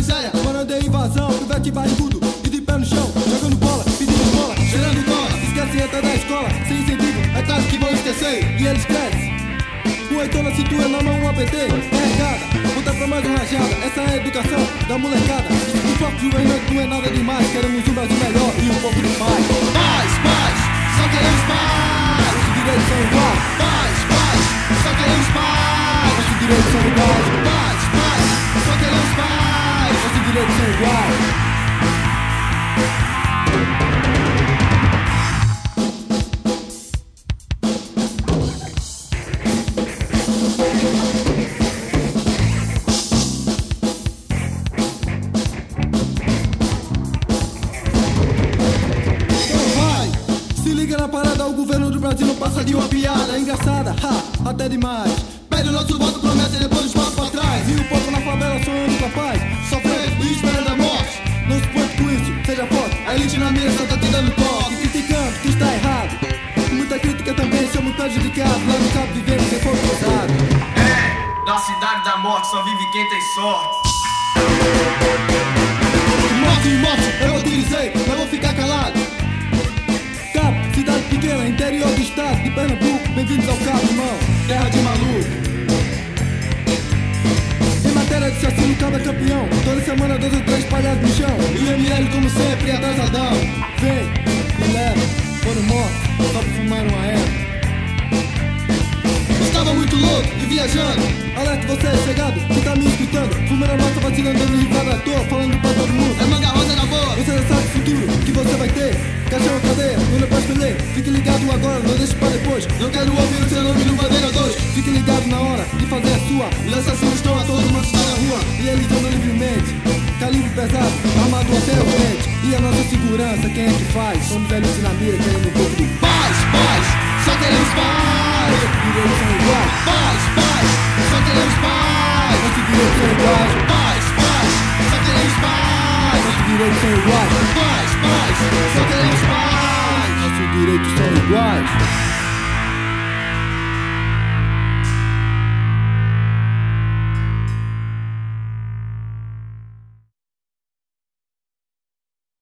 miséria. Morando em invasão, pivete barrigudo e de pé no chão, jogando bola, pedindo esmola, cheirando cola. Esquece entra da escola, sem incentivo, é claro que vão esquecer. E eles crescem, um Heitor na cintura, na mão um APT, carregada, volta pra mais uma rajada. Essa é a educação da molecada. O foco juvenil não é nada demais, queremos um Brasil melhor e um pouco de paz. Paz, paz, só queremos paz. Nossos direitos são iguais. Paz, paz, só queremos paz. Nossos direitos são iguais. Paz, paz, só queremos paz. Nossos direitos são iguais. Na parada, o governo do Brasil não passa de uma piada engraçada, ha, até demais. Pede o nosso voto, promete e depois os passos pra trás. E o povo na favela sonhando com a paz, Sofrendo e esperando a morte. não se pode com isso, seja forte. A elite na mira só tá te dando toque. E criticando que está errado, com muita crítica também somos prejudicados. Lá no cabo vivemos sem fogo cruzado. É, na cidade da morte só vive quem tem sorte. Morte e morte, eu utilizei, mas vou ficar calado. Cabo, cidade pequena, interior do estado de Pernambuco. Bem-vindos ao Cabo, irmão, terra de maluco. Em matéria de assassino, o Cabo é campeão. Toda semana 2 ou 3 espalhados no chão. E o ML como sempre atrasadão. Vem e leva, foram mortos, só por fumar uma erva. Estava muito louco e viajando. Alerta você é chegado, que tá me escutando. Fumando a massa, vacilando, dando risada à toa, falando pra todo mundo. É manga rosa na boa. Você já sabe o futuro que você vai ter. Caixão, cadeia, não depois peleia. Fique ligado agora, não deixe pra depois. Não quero ouvir o seu nome no Bandeira 2. Fique ligado na hora de fazer a sua. Os assassinos estão a todo mundo está na rua. E eles andam livremente, calibre pesado, armado até o dente. E a nossa segurança, quem é que faz? Somos elites na mira, querendo um pouco de Paz, paz, só queremos paz. nossos direitos são iguais. Paz, paz, só queremos paz. Nossos direitos são iguais. Paz, paz, só queremos paz. Nossos direitos são iguais. Paz, paz, só queremos paz. Nossos direitos são iguais.